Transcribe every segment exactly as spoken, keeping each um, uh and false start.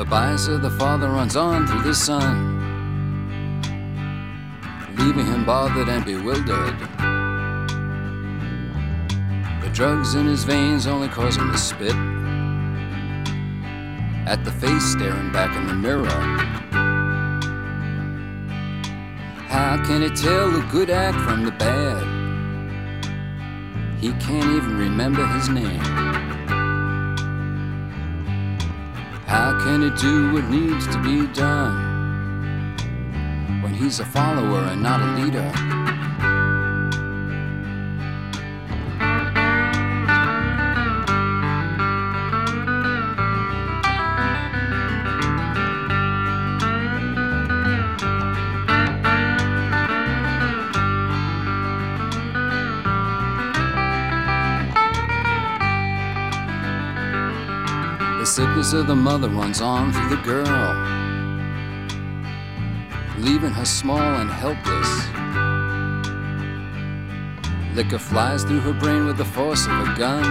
The bias of the father runs on through the son, leaving him bothered and bewildered. The drugs in his veins only cause him to spit at the face staring back in the mirror. How can he tell the good act from the bad? He can't even remember his name. How can he do what needs to be done when he's a follower and not a leader? The sickness of the mother runs on through the girl, leaving her small and helpless. Liquor flies through her brain with the force of a gun,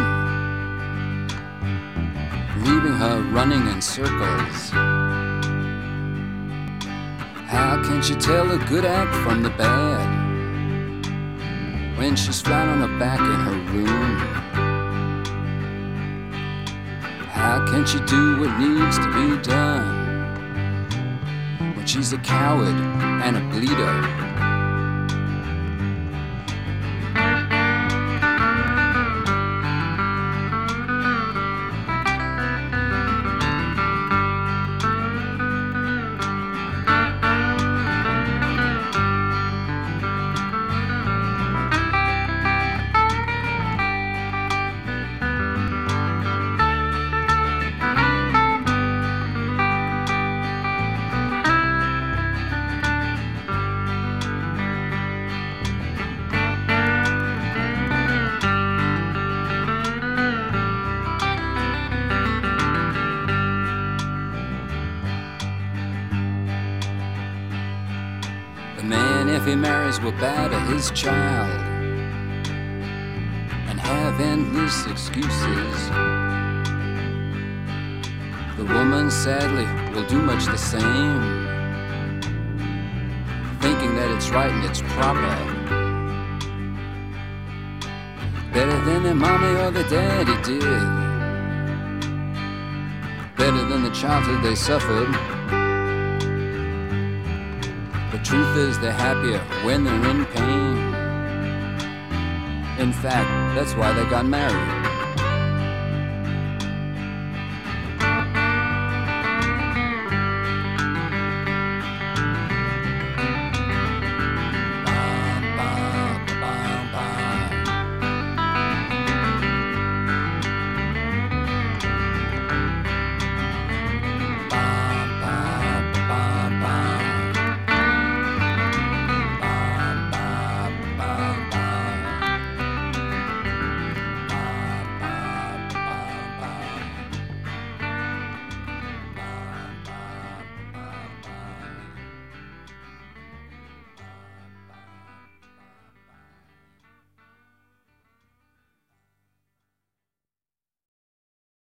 leaving her running in circles. How can she tell a good act from the bad when she's flat on her back in her room? How can she do what needs to be done when she's a coward and a bleeder? The man, if he marries, will batter his child and have endless excuses. The woman, sadly, will do much the same, thinking that it's right and it's proper, better than their mommy or their daddy did, better than the childhood they suffered. The truth is they're happier when they're in pain. In fact, that's why they got married.